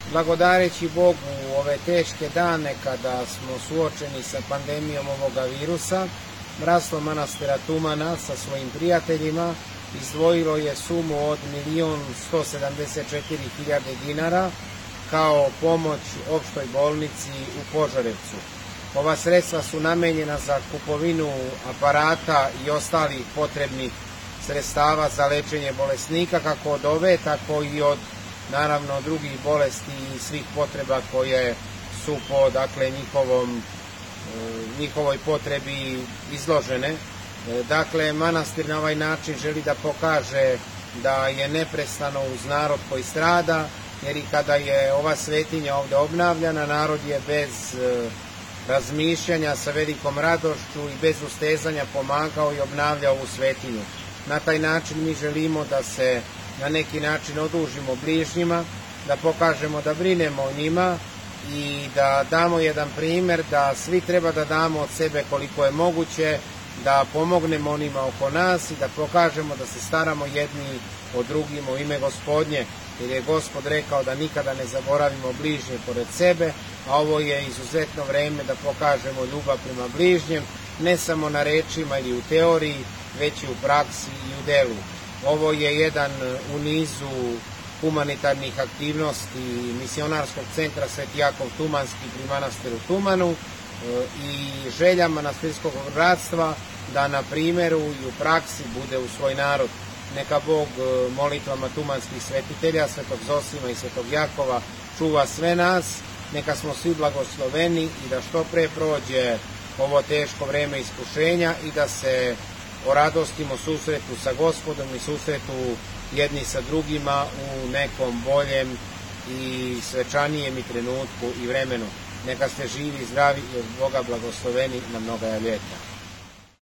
Blagodareći Bogu u ove teške dane kada smo suočeni sa pandemijom ovoga virusa, bratstvo manastira Tumana sa svojim prijateljima izdvojilo je sumu od 1.174.000 dinara kao pomoć opštoj bolnici u Požarevcu. Ova sredstva su namenjena za kupovinu aparata i ostalih potrebnih sredstava za lečenje bolesnika, kako od ove, tako i od naravno drugih bolesti i svih potreba koje su po njihovoj potrebi izložene. Dakle, manastir na ovaj način želi da pokaže da je neprestano uz narod koji strada, jer i kada je ova svetinja ovde obnavljana, narod je bez razmišljanja, sa velikom radošću i bez ustezanja pomagao i obnavljao ovu svetinju. Na taj način mi želimo da se na neki način odužimo bližnjima, da pokažemo da brinemo o njima i da damo jedan primer da svi treba da damo od sebe koliko je moguće, da pomognemo onima oko nas i da pokažemo da se staramo jedni o drugima u ime Gospodnje, jer je Gospod rekao da nikada ne zaboravimo bližnje pored sebe, a ovo je izuzetno vreme da pokažemo ljubav prema bližnjem, ne samo na rečima ili u teoriji, već i u praksi i u delu. Ovo je jedan u nizu humanitarnih aktivnosti Misionarskog centra Sveti Jakov Tumanski pri manastiru Tumanu i želja manastirskog bratstva da na primjeru i u praksi bude u svoj narod. Neka Bog molitvama tumanskih svetitelja, Svetog Zosima i Svetog Jakova čuva sve nas, neka smo svi blagosloveni i da što pre prođe ovo teško vreme iskušenja i da se oradostimo susretu sa Gospodom i susretu jedni sa drugima u nekom boljem i svečanijem i trenutku i vremenu. Neka ste živi i zdravi i od Boga blagosloveni na mnoga ljeta.